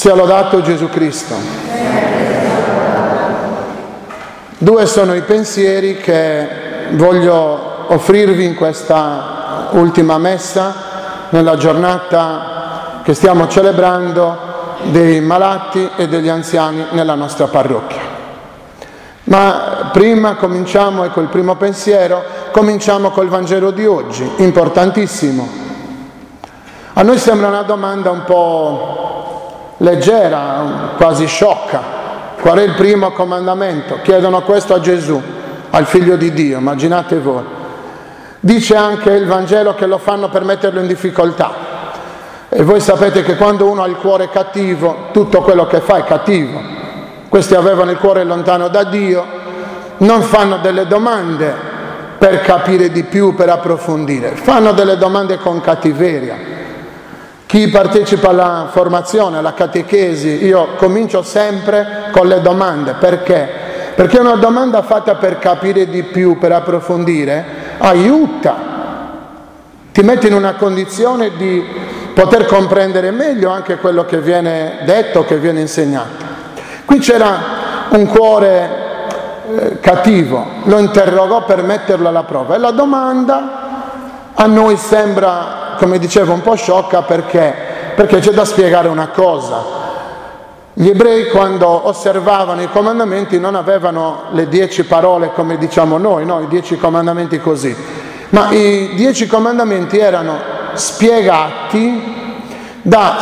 Sia lodato Gesù Cristo. Due sono i pensieri che voglio offrirvi in questa ultima messa, nella giornata che stiamo celebrando dei malati e degli anziani nella nostra parrocchia. Ma prima cominciamo, ecco il primo pensiero, cominciamo col Vangelo di oggi, importantissimo. A noi sembra una domanda un po' leggera, quasi sciocca. Qual è il primo comandamento? Chiedono questo a Gesù, al Figlio di Dio, immaginate voi. Dice anche il Vangelo che lo fanno per metterlo in difficoltà. E voi sapete che quando uno ha il cuore cattivo, tutto quello che fa è cattivo. Questi avevano il cuore lontano da Dio, non fanno delle domande per capire di più, per approfondire, fanno delle domande con cattiveria. Chi partecipa alla formazione, alla catechesi, io comincio sempre con le domande. Perché? Perché una domanda fatta per capire di più, per approfondire, aiuta. Ti mette in una condizione di poter comprendere meglio anche quello che viene detto, che viene insegnato. Qui c'era un cuore cattivo, lo interrogò per metterlo alla prova. E la domanda a noi sembra, come dicevo, un po' sciocca perché c'è da spiegare una cosa. Gli ebrei, quando osservavano i comandamenti, non avevano le 10 parole come diciamo noi, no? I 10 comandamenti così, ma i 10 comandamenti erano spiegati da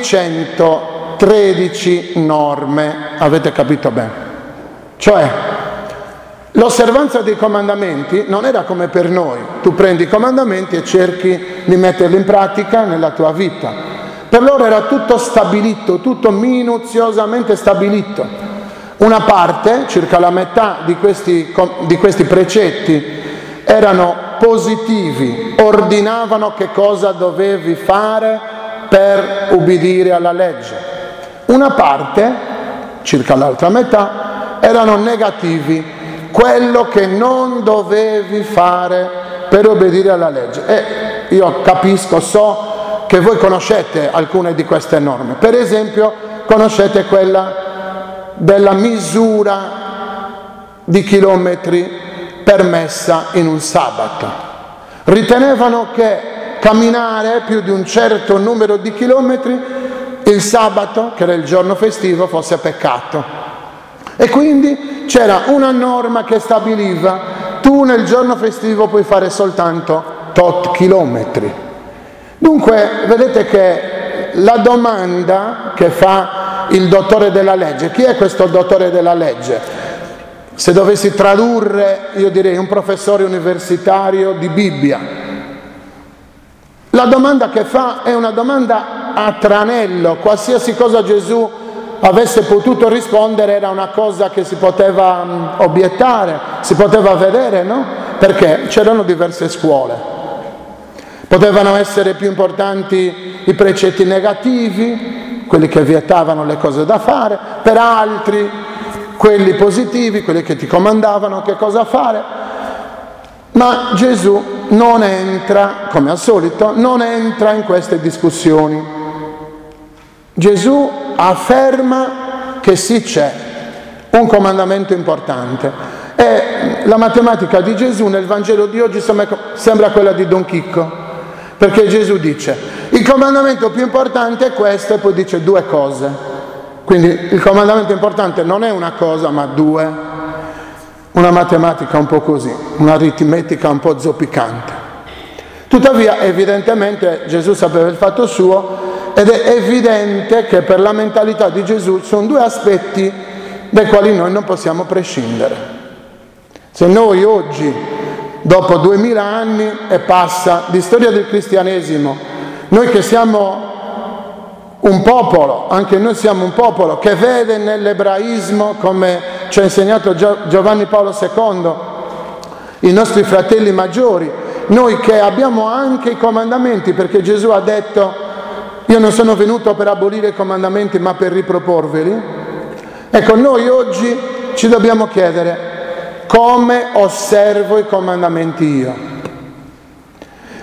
613 norme, avete capito bene? Cioè, l'osservanza dei comandamenti non era come per noi, tu prendi i comandamenti e cerchi di metterli in pratica nella tua vita. Per loro era tutto stabilito, tutto minuziosamente stabilito. Una parte, circa la metà di questi precetti, erano positivi, ordinavano che cosa dovevi fare per ubbidire alla legge. Una parte, circa l'altra metà, erano negativi, quello che non dovevi fare per obbedire alla legge. E io capisco, so che voi conoscete alcune di queste norme. Per esempio, conoscete quella della misura di chilometri permessa in un sabato. Ritenevano che camminare più di un certo numero di chilometri il sabato, che era il giorno festivo, fosse peccato. E quindi c'era una norma che stabiliva: tu nel giorno festivo puoi fare soltanto tot chilometri. Dunque, vedete che la domanda che fa il dottore della legge, chi è questo dottore della legge? Se dovessi tradurre, io direi un professore universitario di Bibbia. La domanda che fa è una domanda a tranello, qualsiasi cosa Gesù avesse potuto rispondere era una cosa che si poteva obiettare, si poteva vedere, no? Perché c'erano diverse scuole. Potevano essere più importanti i precetti negativi, quelli che vietavano le cose da fare, per altri quelli positivi, quelli che ti comandavano che cosa fare. Ma Gesù non entra, come al solito, non entra in queste discussioni. Gesù afferma che sì, c'è un comandamento importante. E la matematica di Gesù nel Vangelo di oggi sembra quella di Don Chicco, perché Gesù dice: il comandamento più importante è questo, e poi dice due cose. Quindi il comandamento importante non è una cosa, ma due. Una matematica un po' così, un'aritmetica un po' zoppicante. Tuttavia, evidentemente, Gesù sapeva il fatto suo, ed è evidente che per la mentalità di Gesù sono due aspetti dai quali noi non possiamo prescindere. Se noi oggi, dopo 2000 anni e passa di storia del cristianesimo, noi che siamo un popolo, anche noi siamo un popolo che vede nell'ebraismo, come ci ha insegnato Giovanni Paolo II, i nostri fratelli maggiori, noi che abbiamo anche i comandamenti, perché Gesù ha detto: io non sono venuto per abolire i comandamenti ma per riproporveli. Ecco, noi oggi ci dobbiamo chiedere: come osservo i comandamenti io?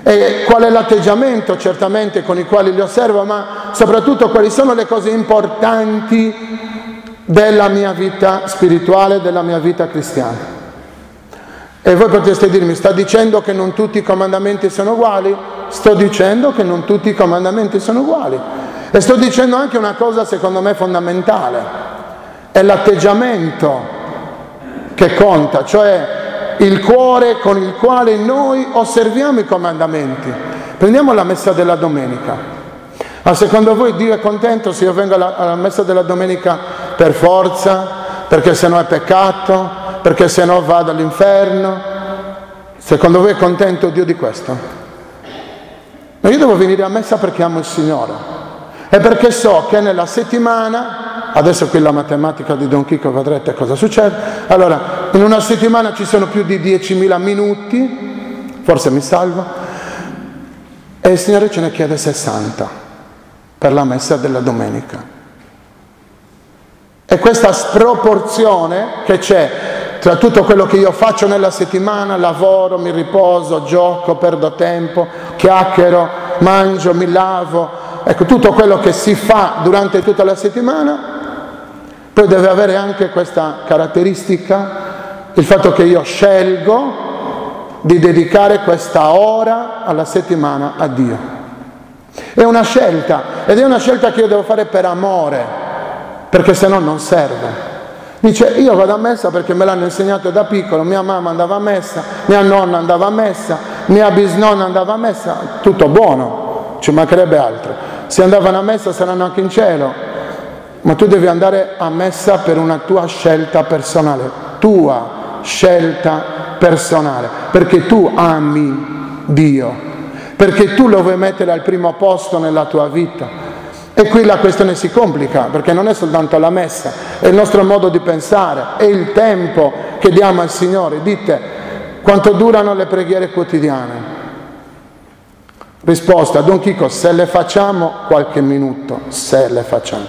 E qual è l'atteggiamento certamente con i quali li osservo, ma soprattutto quali sono le cose importanti della mia vita spirituale, della mia vita cristiana. E voi potreste dirmi, sta dicendo che non tutti i comandamenti sono uguali? Sto dicendo che non tutti i comandamenti sono uguali. E sto dicendo anche una cosa secondo me fondamentale, è l'atteggiamento che conta, cioè il cuore con il quale noi osserviamo i comandamenti. Prendiamo la messa della domenica. Ma secondo voi Dio è contento se io vengo alla messa della domenica per forza, perché sennò è peccato, perché sennò vado all'inferno? Secondo voi è contento Dio di questo? Ma io devo venire a messa perché amo il Signore e perché so che nella settimana, adesso qui la matematica di Don Chico vedrete cosa succede, allora in una settimana ci sono più di 10.000 minuti, forse mi salvo, e il Signore ce ne chiede 60 per la messa della domenica. E questa sproporzione che c'è tra tutto quello che io faccio nella settimana, lavoro, mi riposo, gioco, perdo tempo, chiacchiero, mangio, mi lavo, ecco tutto quello che si fa durante tutta la settimana, poi deve avere anche questa caratteristica, il fatto che io scelgo di dedicare questa ora alla settimana a Dio. È una scelta, ed è una scelta che io devo fare per amore, perché se no non serve. Dice, io vado a messa perché me l'hanno insegnato da piccolo, mia mamma andava a messa, mia nonna andava a messa, mia bisnonna andava a messa, tutto buono, ci mancherebbe altro. Se andavano a messa saranno anche in cielo, ma tu devi andare a messa per una tua scelta personale, tua scelta personale, perché tu ami Dio, perché tu lo vuoi mettere al primo posto nella tua vita. E qui la questione si complica, perché non è soltanto la messa, è il nostro modo di pensare, è il tempo che diamo al Signore. Dite, quanto durano le preghiere quotidiane? Risposta, Don Chico, se le facciamo qualche minuto, se le facciamo.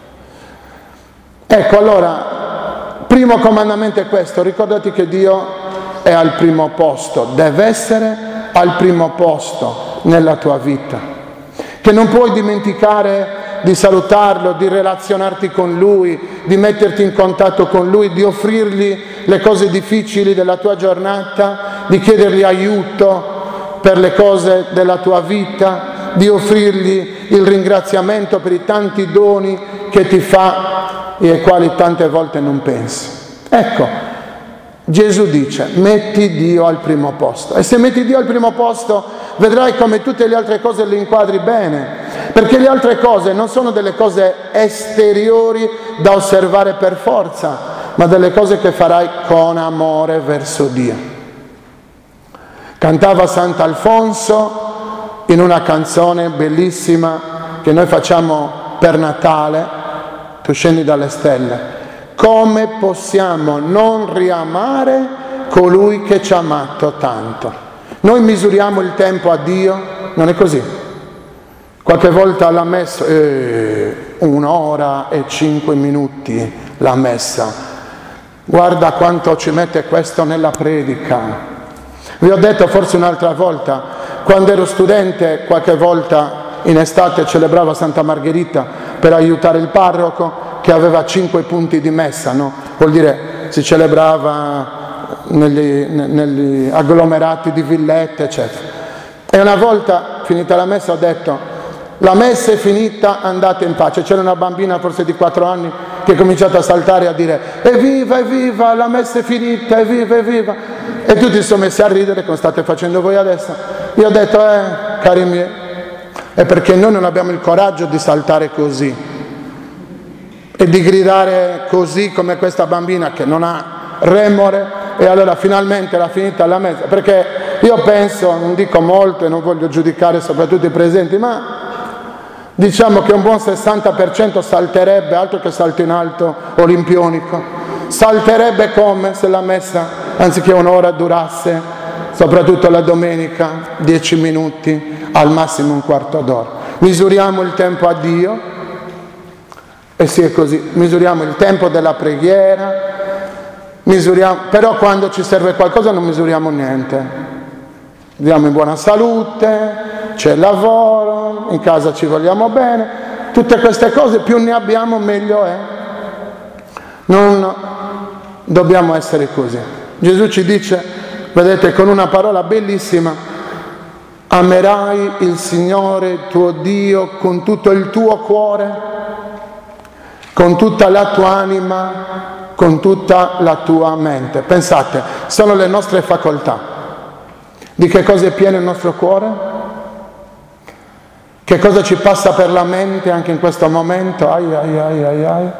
Ecco, allora, primo comandamento è questo, ricordati che Dio è al primo posto, deve essere al primo posto nella tua vita. Che non puoi dimenticare di salutarlo, di relazionarti con Lui, di metterti in contatto con Lui, di offrirgli le cose difficili della tua giornata, di chiedergli aiuto per le cose della tua vita, di offrirgli il ringraziamento per i tanti doni che ti fa e ai quali tante volte non pensi. Ecco, Gesù dice, metti Dio al primo posto. E se metti Dio al primo posto, vedrai come tutte le altre cose le inquadri bene, perché le altre cose non sono delle cose esteriori da osservare per forza, ma delle cose che farai con amore verso Dio. Cantava Sant'Alfonso in una canzone bellissima che noi facciamo per Natale, Tu scendi dalle stelle. Come possiamo non riamare colui che ci ha amato tanto? Noi misuriamo il tempo a Dio, non è così. Qualche volta alla messa, 1 ora e 5 minuti la messa. Guarda quanto ci mette questo nella predica. Vi ho detto forse un'altra volta, quando ero studente, qualche volta in estate celebravo Santa Margherita per aiutare il parroco, che aveva 5 punti di messa, no? Vuol dire si celebrava negli agglomerati di villette, eccetera. E una volta, finita la messa, ho detto, la messa è finita, andate in pace. C'era una bambina forse di 4 anni che ha cominciato a saltare e a dire evviva, la messa è finita, evviva. E tutti si sono messi a ridere, come state facendo voi adesso. Io ho detto, cari miei, è perché noi non abbiamo il coraggio di saltare così e di gridare così come questa bambina che non ha remore, e allora finalmente era finita la messa. Perché io penso, non dico molto e non voglio giudicare soprattutto i presenti, ma diciamo che un buon 60% salterebbe, altro che salto in alto olimpionico, salterebbe come se la messa, anziché 1 ora, durasse, soprattutto la domenica, 10 minuti, al massimo 1/4 d'ora. Misuriamo il tempo a Dio, e sì, è così, misuriamo il tempo della preghiera, però quando ci serve qualcosa non misuriamo niente. viviamo in buona salute, c'è lavoro, in casa ci vogliamo bene, tutte queste cose più ne abbiamo meglio è. Non dobbiamo essere così. Gesù ci dice, vedete, con una parola bellissima: amerai il Signore tuo Dio con tutto il tuo cuore, con tutta la tua anima, con tutta la tua mente. Pensate, sono le nostre facoltà. Di che cosa è pieno il nostro cuore? Che cosa ci passa per la mente anche in questo momento? Ai ai ai ai ai.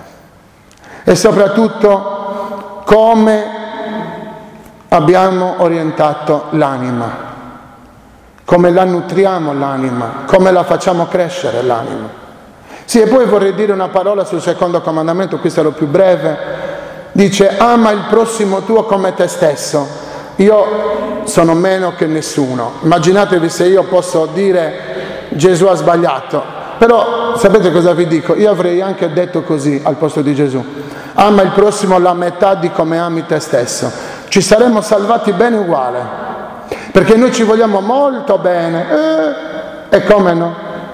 E soprattutto come abbiamo orientato l'anima, come la nutriamo l'anima, come la facciamo crescere l'anima. Sì, e poi vorrei dire una parola sul secondo comandamento, qui sarò più breve. Dice: ama il prossimo tuo come te stesso. Io sono meno che nessuno. Immaginatevi se io posso dire Gesù ha sbagliato. Però sapete cosa vi dico? Io avrei anche detto così al posto di Gesù: ama il prossimo la metà di come ami te stesso. Ci saremmo salvati bene uguale, perché noi ci vogliamo molto bene, e come no?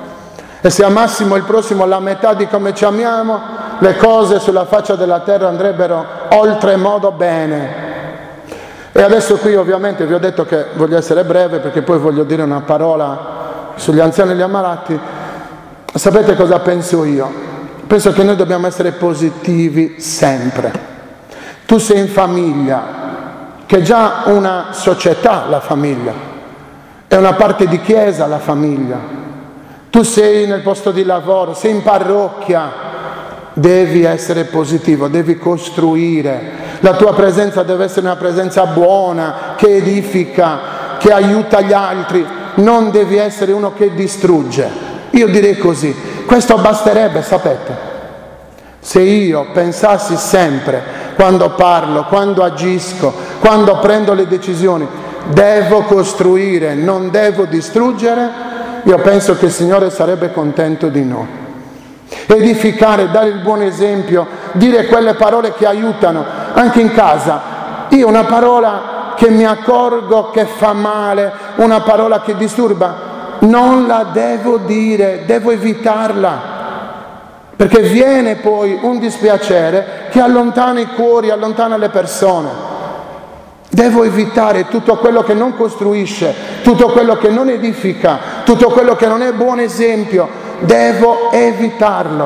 E se amassimo il prossimo la metà di come ci amiamo, le cose sulla faccia della terra andrebbero oltremodo bene. E adesso qui ovviamente vi ho detto che voglio essere breve, perché poi voglio dire una parola sugli anziani e gli ammalati. Sapete cosa penso io? Penso che noi dobbiamo essere positivi sempre. Tu sei in famiglia, che è già una società la famiglia, è una parte di chiesa la famiglia. Tu sei nel posto di lavoro, sei in parrocchia, devi essere positivo, devi costruire. La tua presenza deve essere una presenza buona, che edifica, che aiuta gli altri. Non devi essere uno che distrugge. Io direi così. Questo basterebbe, sapete? Se io pensassi sempre, quando parlo, quando agisco, quando prendo le decisioni, devo costruire, non devo distruggere, io penso che il Signore sarebbe contento di noi. Edificare, dare il buon esempio, dire quelle parole che aiutano, anche in casa. Io una parola che mi accorgo che fa male, una parola che disturba, non la devo dire, devo evitarla, perché viene poi un dispiacere che allontana i cuori, allontana le persone. Devo evitare tutto quello che non costruisce, tutto quello che non edifica, tutto quello che non è buon esempio. Devo evitarlo.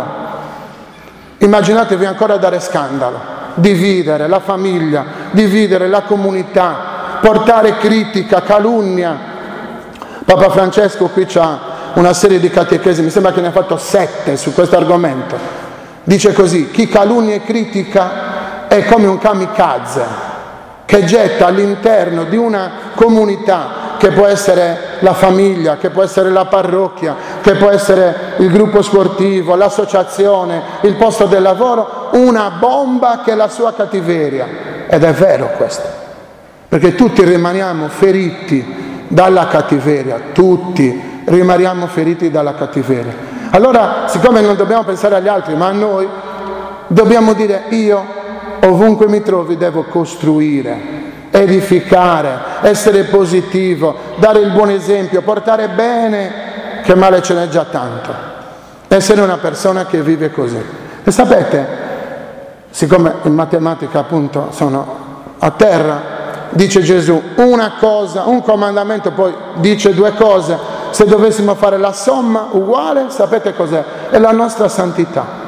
Immaginatevi ancora dare scandalo, dividere la famiglia, dividere la comunità, portare critica, calunnia. Papa Francesco qui c'ha una serie di catechesi, mi sembra che ne ha fatto 7 su questo argomento. Dice così: chi calunnia e critica è come un kamikaze che getta all'interno di una comunità, che può essere la famiglia, che può essere la parrocchia, che può essere il gruppo sportivo, l'associazione, il posto del lavoro, una bomba che è la sua cattiveria. Ed è vero questo, perché tutti rimaniamo feriti dalla cattiveria, tutti rimaniamo feriti dalla cattiveria. Allora, siccome non dobbiamo pensare agli altri ma a noi, dobbiamo dire: io ovunque mi trovi devo costruire, edificare, essere positivo, dare il buon esempio, portare bene, che male ce n'è già tanto. Essere una persona che vive così. E sapete, siccome in matematica appunto sono a terra, dice Gesù una cosa, un comandamento, poi dice 2 cose. Se dovessimo fare la somma uguale, sapete cos'è? È la nostra santità.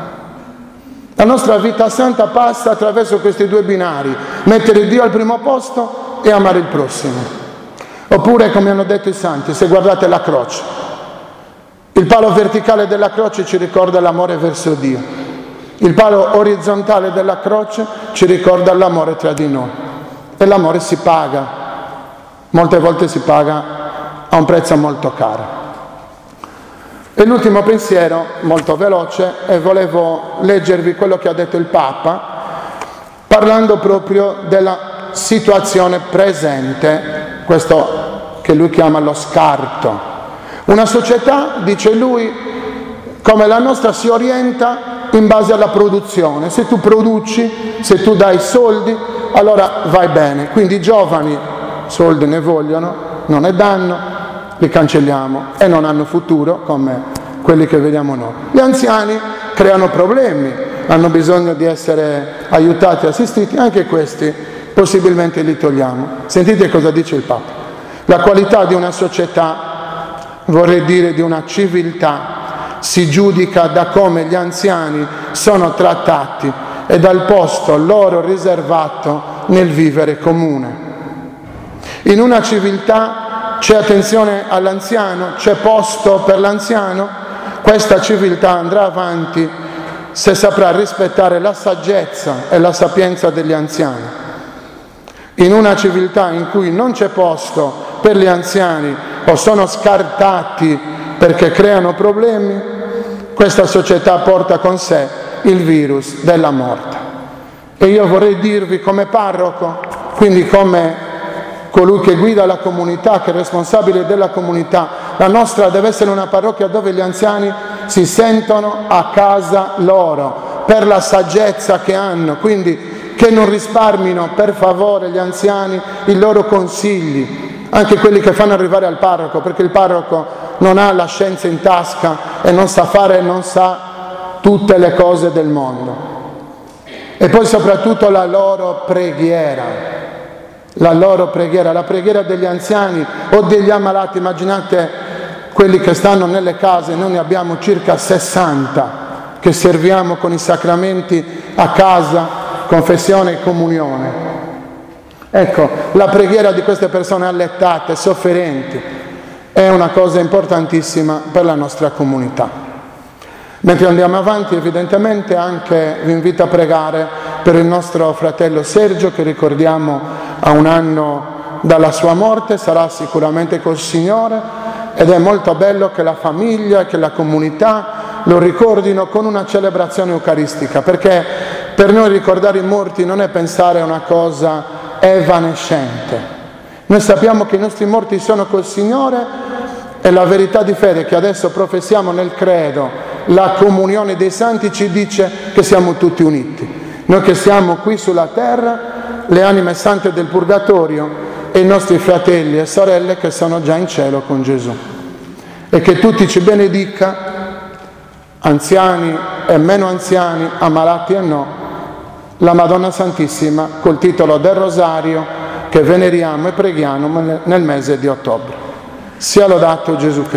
La nostra vita santa passa attraverso questi 2 binari: mettere Dio al primo posto e amare il prossimo. Oppure, come hanno detto i santi, se guardate la croce, il palo verticale della croce ci ricorda l'amore verso Dio, il palo orizzontale della croce ci ricorda l'amore tra di noi. E l'amore si paga, molte volte si paga a un prezzo molto caro. E l'ultimo pensiero, molto veloce, e volevo leggervi quello che ha detto il Papa, parlando proprio della situazione presente, questo che lui chiama lo scarto. Una società, dice lui, come la nostra si orienta in base alla produzione. Se tu produci, se tu dai soldi, allora vai bene. Quindi i giovani soldi ne vogliono, non ne danno, li cancelliamo e non hanno futuro come quelli che vediamo noi. Gli anziani creano problemi, hanno bisogno di essere aiutati e assistiti, anche questi possibilmente li togliamo. Sentite cosa dice il Papa. La qualità di una società, vorrei dire di una civiltà, si giudica da come gli anziani sono trattati e dal posto loro riservato nel vivere comune. In una civiltà c'è attenzione all'anziano, c'è posto per l'anziano, questa civiltà andrà avanti se saprà rispettare la saggezza e la sapienza degli anziani. In una civiltà in cui non c'è posto per gli anziani o sono scartati perché creano problemi, questa società porta con sé il virus della morte. E io vorrei dirvi come parroco, quindi come colui che guida la comunità, che è responsabile della comunità, la nostra deve essere una parrocchia dove gli anziani si sentono a casa loro, per la saggezza che hanno, quindi che non risparmino per favore gli anziani i loro consigli, anche quelli che fanno arrivare al parroco, perché il parroco non ha la scienza in tasca e non sa fare e non sa tutte le cose del mondo. E poi soprattutto la loro preghiera, la preghiera degli anziani o degli ammalati. Immaginate quelli che stanno nelle case, noi ne abbiamo circa 60 che serviamo con i sacramenti a casa, confessione e comunione. Ecco, la preghiera di queste persone allettate, sofferenti, è una cosa importantissima per la nostra comunità. Mentre andiamo avanti, evidentemente anche vi invito a pregare per il nostro fratello Sergio, che ricordiamo a 1 anno dalla sua morte, sarà sicuramente col Signore, ed è molto bello che la famiglia e che la comunità lo ricordino con una celebrazione eucaristica, perché per noi ricordare i morti non è pensare a una cosa evanescente. Noi sappiamo che i nostri morti sono col Signore, e la verità di fede che adesso professiamo nel credo, la comunione dei santi, ci dice che siamo tutti uniti. Noi che siamo qui sulla terra, le anime sante del purgatorio e i nostri fratelli e sorelle che sono già in cielo con Gesù. E che tutti ci benedica, anziani e meno anziani, ammalati e no, la Madonna Santissima col titolo del Rosario che veneriamo e preghiamo nel mese di ottobre. Sia lodato Gesù Cristo.